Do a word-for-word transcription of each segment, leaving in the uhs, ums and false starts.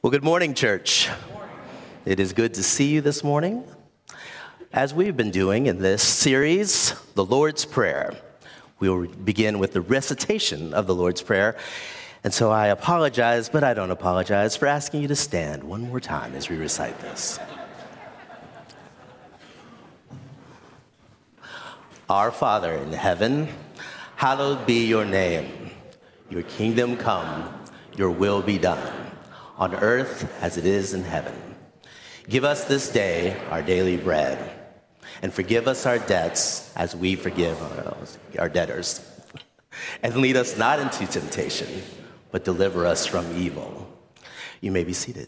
Well, good morning, church. Good morning. It is good to see you this morning. As we've been doing in this series, the Lord's Prayer, we will begin with the recitation of the Lord's Prayer. And so I apologize, but I don't apologize for asking you to stand one more time as we recite this. Our Father in heaven, hallowed be your name. Your kingdom come, your will be done, on earth as it is in heaven. Give us this day our daily bread, and forgive us our debts as we forgive our, our debtors. And lead us not into temptation, but deliver us from evil. You may be seated.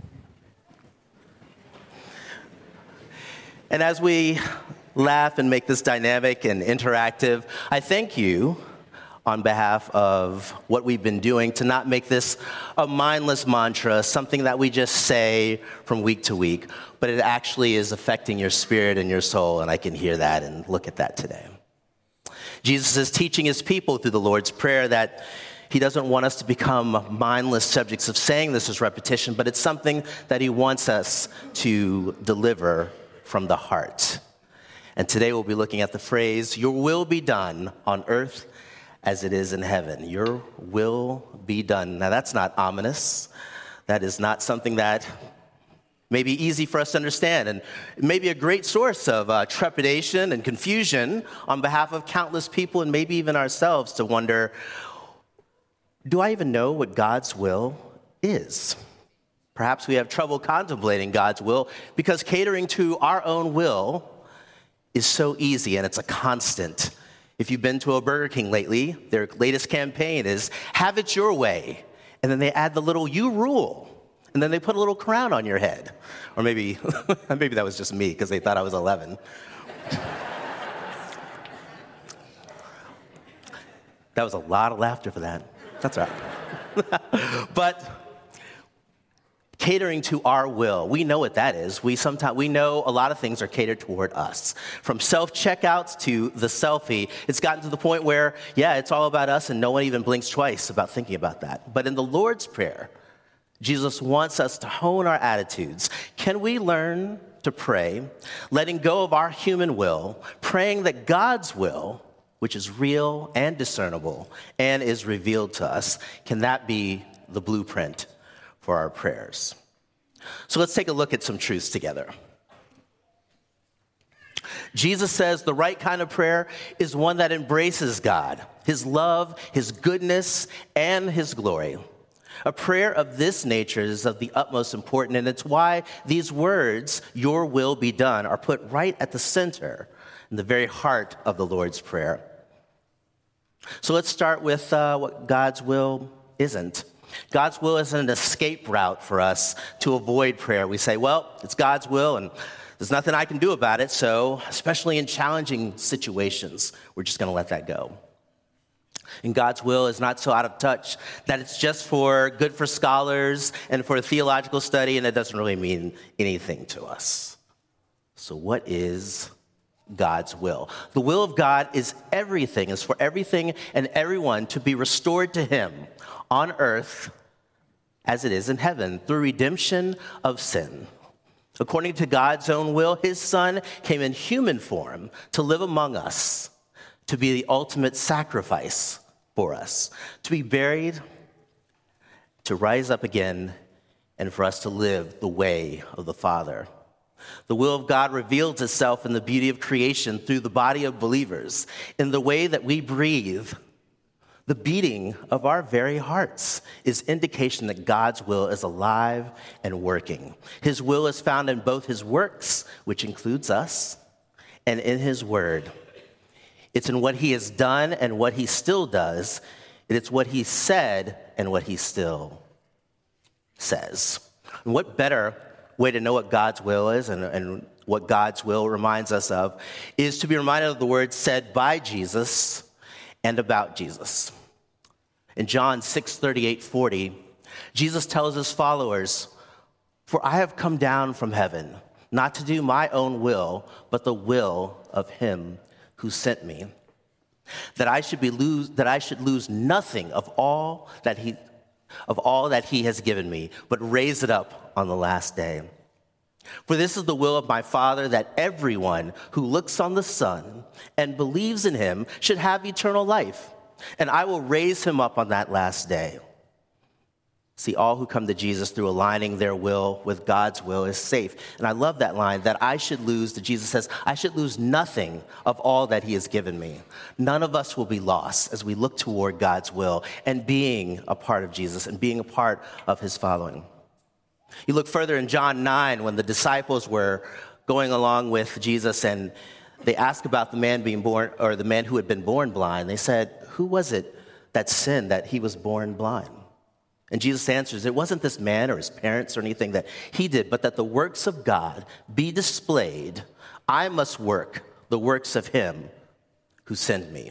And as we laugh and make this dynamic and interactive, I thank you on behalf of what we've been doing to not make this a mindless mantra, something that we just say from week to week, but it actually is affecting your spirit and your soul, and I can hear that and look at that today. Jesus is teaching his people through the Lord's Prayer that he doesn't want us to become mindless subjects of saying this as repetition, but it's something that he wants us to deliver from the heart. And today we'll be looking at the phrase, "Your will be done on earth as it is in heaven." Your will be done. Now, that's not ominous. That is not something that may be easy for us to understand, and it may be a great source of uh, trepidation and confusion on behalf of countless people and maybe even ourselves to wonder, do I even know what God's will is? Perhaps we have trouble contemplating God's will because catering to our own will is so easy, and it's a constant. If you've been to a Burger King lately, their latest campaign is, "Have it your way." And then they add the little "you rule." And then they put a little crown on your head. Or maybe, maybe that was just me because they thought I was eleven. That was a lot of laughter for that. That's right. But catering to our will, we know what that is. We sometimes we know a lot of things are catered toward us. From self-checkouts to the selfie, it's gotten to the point where, yeah, it's all about us and no one even blinks twice about thinking about that. But in the Lord's Prayer, Jesus wants us to hone our attitudes. Can we learn to pray, letting go of our human will, praying that God's will, which is real and discernible and is revealed to us, can that be the blueprint for our prayers? So let's take a look at some truths together. Jesus says the right kind of prayer is one that embraces God, his love, his goodness, and his glory. A prayer of this nature is of the utmost importance, and it's why these words, "your will be done," are put right at the center, in the very heart of the Lord's Prayer. So let's start with uh, what God's will isn't. God's will isn't an escape route for us to avoid prayer. We say, well, it's God's will, and there's nothing I can do about it, so especially in challenging situations, we're just going to let that go. And God's will is not so out of touch that it's just for good for scholars and for theological study, and it doesn't really mean anything to us. So what is God's will? The will of God is everything, is for everything and everyone to be restored to him on earth as it is in heaven through redemption of sin. According to God's own will, his son came in human form to live among us, to be the ultimate sacrifice for us, to be buried, to rise up again, and for us to live the way of the Father. The will of God reveals itself in the beauty of creation through the body of believers, in the way that we breathe. The beating of our very hearts is indication that God's will is alive and working. His will is found in both his works, which includes us, and in his word. It's in what he has done and what he still does. It's what he said and what he still says. And what better way to know what God's will is and, and what God's will reminds us of is to be reminded of the words said by Jesus and about Jesus. In John six thirty-eight forty, Jesus tells his followers, "For I have come down from heaven, not to do my own will, but the will of him who sent me. That I should be lose that I should lose nothing of all that he of all that he has given me, but raise it up on the last day. For this is the will of my Father, that everyone who looks on the Son and believes in him should have eternal life, and I will raise him up on that last day. See, all who come to Jesus through aligning their will with God's will is safe. And I love that line, that I should lose, that Jesus says, I should lose nothing of all that he has given me. None of us will be lost as we look toward God's will and being a part of Jesus and being a part of his following. You look further in John nine, when the disciples were going along with Jesus and they asked about the man being born, or the man who had been born blind. They said, who was it that sinned that he was born blind? And Jesus answers, it wasn't this man or his parents or anything that he did, but that the works of God be displayed. I must work the works of him who sent me.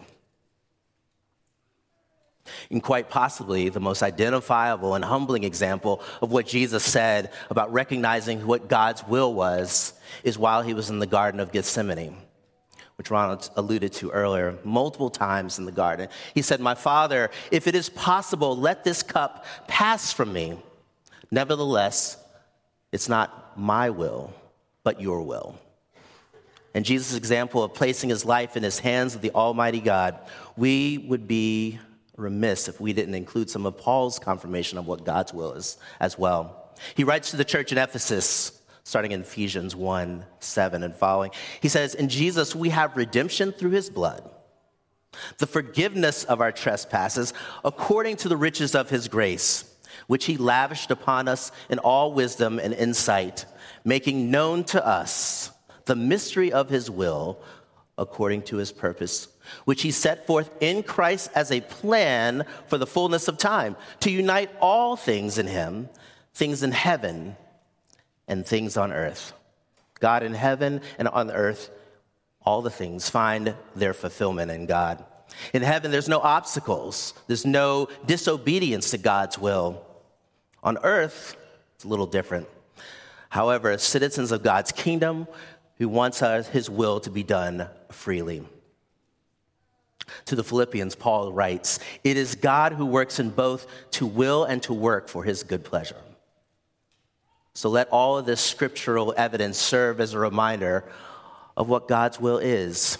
And quite possibly the most identifiable and humbling example of what Jesus said about recognizing what God's will was is while he was in the Garden of Gethsemane, which Ronald alluded to earlier, multiple times in the garden. He said, my Father, if it is possible, let this cup pass from me. Nevertheless, it's not my will, but your will. And Jesus' example of placing his life in his hands of the Almighty God, we would be remiss if we didn't include some of Paul's confirmation of what God's will is as well. He writes to the church in Ephesus, starting in Ephesians one, seven and following. He says, in Jesus we have redemption through his blood, the forgiveness of our trespasses, according to the riches of his grace, which he lavished upon us in all wisdom and insight, making known to us the mystery of his will, according to his purpose, which he set forth in Christ as a plan for the fullness of time, to unite all things in him, things in heaven and things on earth. God in heaven and on earth, all the things find their fulfillment in God. In heaven, there's no obstacles. There's no disobedience to God's will. On earth, it's a little different. However, as citizens of God's kingdom, he wants us, his will to be done freely. To the Philippians, Paul writes, it is God who works in both to will and to work for his good pleasure. So let all of this scriptural evidence serve as a reminder of what God's will is.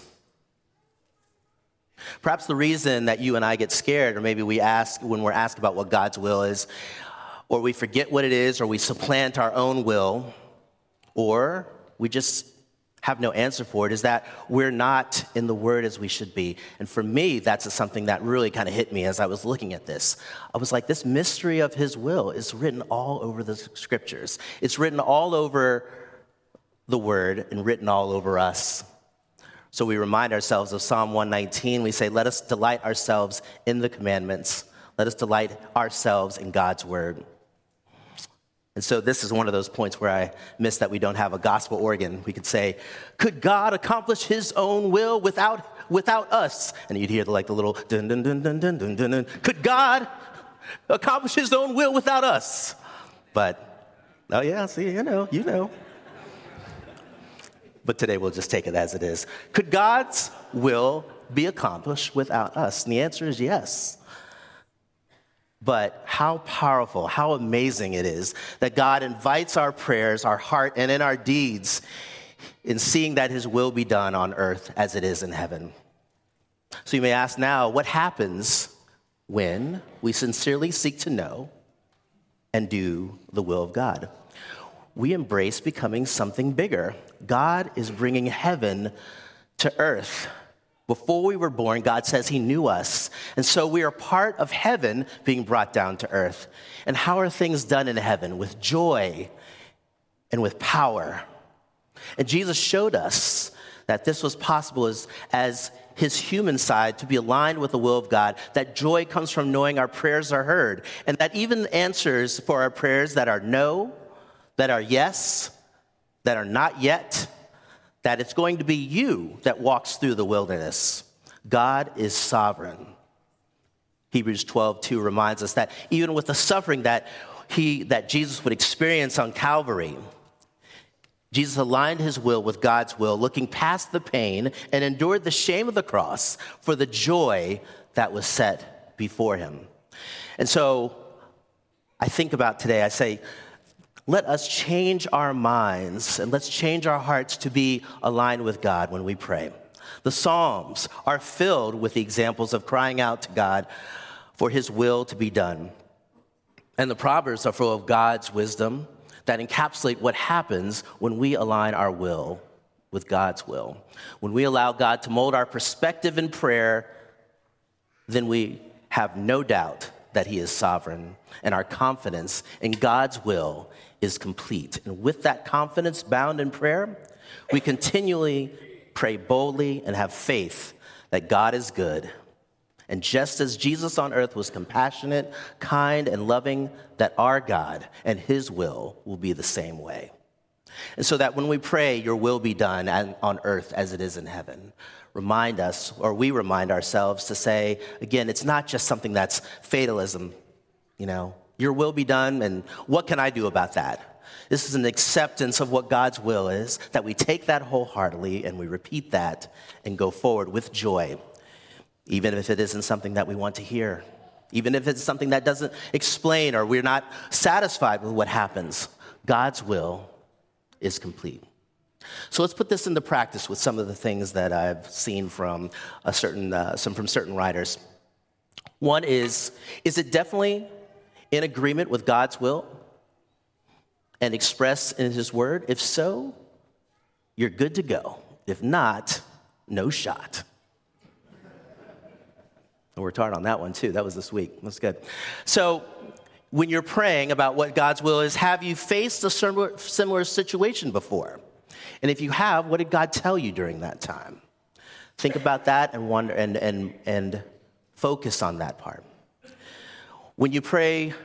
Perhaps the reason that you and I get scared, or maybe we ask when we're asked about what God's will is, or we forget what it is, or we supplant our own will, or we just have no answer for it, is that we're not in the Word as we should be. And for me, that's something that really kind of hit me as I was looking at this. I was like, this mystery of his will is written all over the scriptures. It's written all over the Word and written all over us. So we remind ourselves of Psalm one nineteen. We say, let us delight ourselves in the commandments. Let us delight ourselves in God's Word. And so this is one of those points where I miss that we don't have a gospel organ. We could say, could God accomplish his own will without without us? And you'd hear like the little dun dun dun dun dun dun dun dun. Could God accomplish his own will without us? But, oh yeah, see, you know, you know. But today we'll just take it as it is. Could God's will be accomplished without us? And the answer is yes. But how powerful, how amazing it is that God invites our prayers, our heart, and in our deeds in seeing that his will be done on earth as it is in heaven. So you may ask now, what happens when we sincerely seek to know and do the will of God? We embrace becoming something bigger. God is bringing heaven to earth. Before we were born, God says he knew us. And so we are part of heaven being brought down to earth. And how are things done in heaven? With joy and with power. And Jesus showed us that this was possible as, as his human side to be aligned with the will of God, that joy comes from knowing our prayers are heard, and that even answers for our prayers that are no, that are yes, that are not yet, that it's going to be you that walks through the wilderness. God is sovereign. Hebrews twelve two reminds us that even with the suffering that he that Jesus would experience on Calvary, Jesus aligned his will with God's will, looking past the pain and endured the shame of the cross for the joy that was set before him. And so I think about today, I say, let us change our minds and let's change our hearts to be aligned with God when we pray. The Psalms are filled with the examples of crying out to God for his will to be done. And the Proverbs are full of God's wisdom that encapsulate what happens when we align our will with God's will. When we allow God to mold our perspective in prayer, then we have no doubt that he is sovereign, and our confidence in God's will is complete. And with that confidence bound in prayer, we continually pray boldly and have faith that God is good. And just as Jesus on earth was compassionate, kind, and loving, that our God and his will will be the same way. And so that when we pray, your will be done on earth as it is in heaven, remind us, or we remind ourselves to say, again, it's not just something that's fatalism, you know, your will be done, and what can I do about that? This is an acceptance of what God's will is, that we take that wholeheartedly and we repeat that and go forward with joy. Even if it isn't something that we want to hear, even if it's something that doesn't explain or we're not satisfied with what happens, God's will is complete. So let's put this into practice with some of the things that I've seen from a certain, uh, some from certain writers. One is, is it definitely in agreement with God's will and expressed in his word? If so, you're good to go. If not, no shot. And we're tired on that one, too. That was this week. That's good. So when you're praying about what God's will is, have you faced a similar, similar situation before? And if you have, what did God tell you during that time? Think about that and wonder and and and focus on that part. When you pray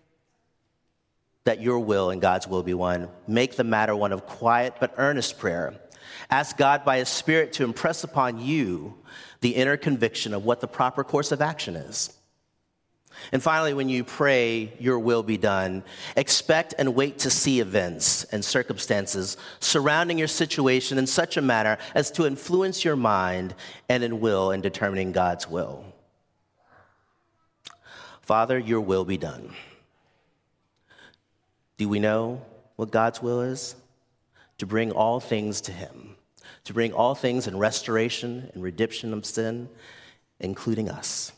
that your will and God's will be one, make the matter one of quiet but earnest prayer. Ask God by his Spirit to impress upon you the inner conviction of what the proper course of action is. And finally, when you pray, your will be done, expect and wait to see events and circumstances surrounding your situation in such a manner as to influence your mind and in will in determining God's will. Father, your will be done. Do we know what God's will is? To bring all things to him, to bring all things in restoration and redemption of sin, including us.